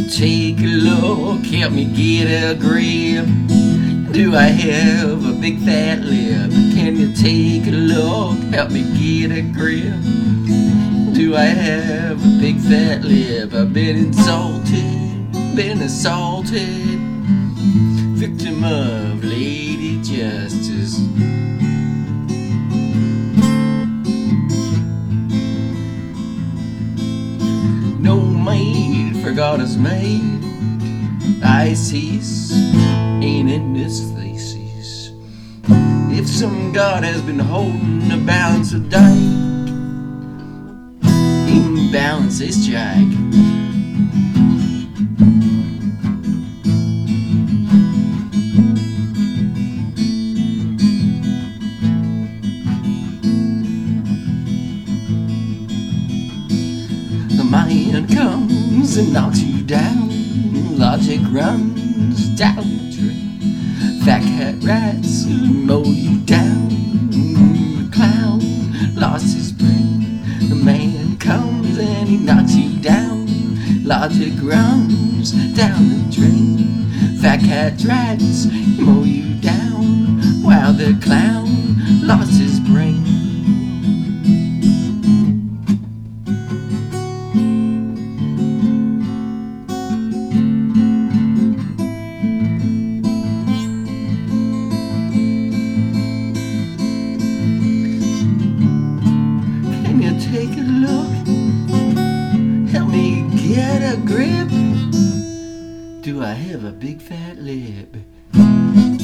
take a look, help me get a grip? Do I have a big fat lip? Can you take a look, help me get a grip? Do I have a big fat lip? I've been insulted, been assaulted, victim of lady justice. No maid forgot his maid. ISIS ain't in this thesis. If some god has been holding the balance of day, he can balance this jack. The man comes and knocks you down. Logic runs down the drain. Fat cat rats mow you down. The clown lost his brain. The man comes and he knocks you down. Logic runs down the drain. Fat cat rats mow you down while the clown lost his brain. Take a look, help me get a grip. Do I have a big fat lip?